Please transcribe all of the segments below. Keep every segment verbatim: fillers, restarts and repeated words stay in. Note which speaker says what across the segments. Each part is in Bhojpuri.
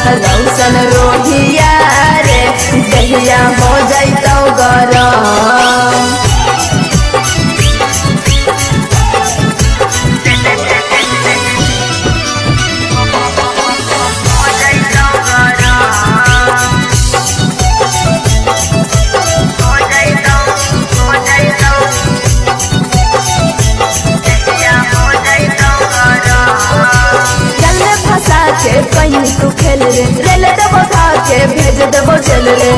Speaker 1: रौशन रोहिया रे दहिया हो जाइतो गरम। कहीं तू खेल रे रेल देबो खा के भेज देबो चल रे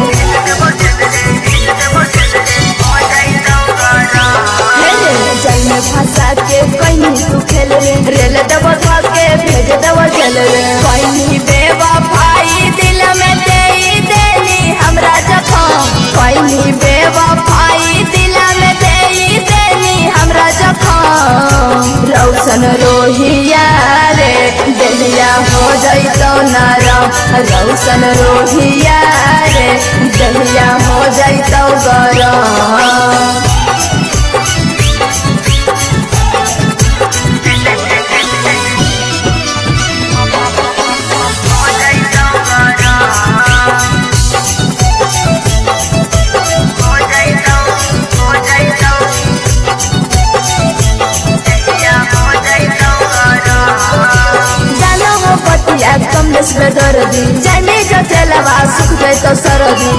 Speaker 1: जल में फंसा के कहीं तू खेल रे रेल देबो खा के भेज देबो चल रे। कहीं बेवफाई दिल में दे देनी हमरा जखम, कहीं बेवफाई दिल में दे देनी हमरा जखम। रौशन रोहिया रे दहिया हो जाइतो नरम, रौशन रोहिया रे दहिया हो जाइतो गरम। कमलेश में दर्दी जाने जो चलवा सुख गए तो सरदी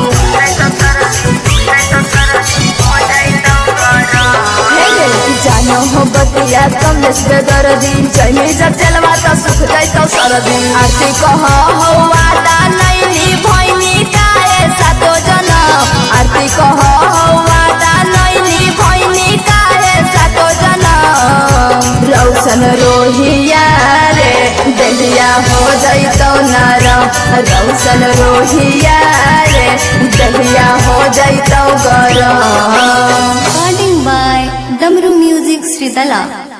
Speaker 1: जानो हो बतिया कमलेश में दर्दी जाने जब चलवा तो सुख गए तो सरदी। आरती कहो हो वादा नहीं भइनी काहे सातो जनम, आरती कहो हो वादा नहीं भइनी काहे सातो जनम। रौशन रोहिया रे दहिया हो जाइतो नरम, रौशन रोहिया रे दहिया हो जाइतो गरम।
Speaker 2: Recording by Damru Music Sridala।